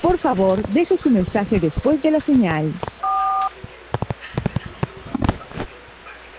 Por favor, deje su mensaje después de la señal.